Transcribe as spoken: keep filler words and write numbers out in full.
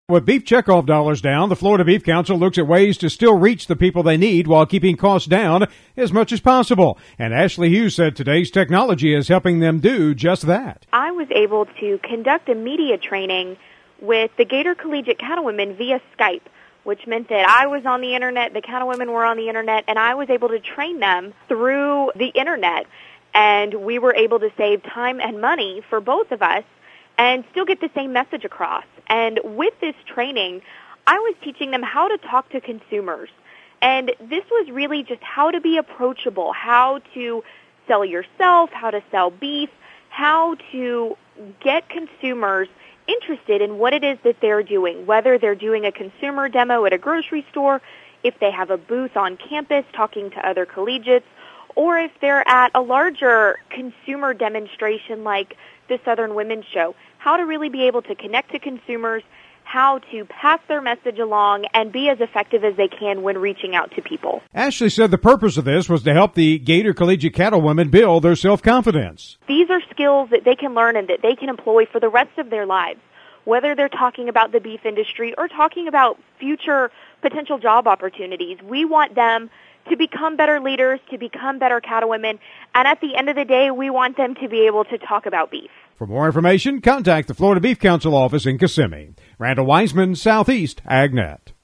With beef checkoff dollars down, the Florida Beef Council looks at ways to still reach the people they need while keeping costs down as much as possible. And Ashley Hughes said today's technology is helping them do just that. I was able to conduct a media training with the Gator Collegiate Cattlewomen via Skype, which meant that I was on the internet, the cattlewomen were on the internet, and I was able to train them through the internet. And we were able to save time and money for both of us and still get the same message across. And with this training, I was teaching them how to talk to consumers. And this was really just how to be approachable, how to sell yourself, how to sell beef, how to get consumers interested in what it is that they're doing, whether they're doing a consumer demo at a grocery store, if they have a booth on campus talking to other collegiates, or if they're at a larger consumer demonstration like the Southern Women's Show, how to really be able to connect to consumers, how to pass their message along, and be as effective as they can when reaching out to people. Ashley said the purpose of this was to help the Gator Collegiate Cattlewomen build their self-confidence. These are skills that they can learn and that they can employ for the rest of their lives, whether they're talking about the beef industry or talking about future potential job opportunities. We want them to become better leaders, to become better cattlewomen, and at the end of the day, we want them to be able to talk about beef. For more information, contact the Florida Beef Council office in Kissimmee. Randall Wiseman, Southeast AgNet.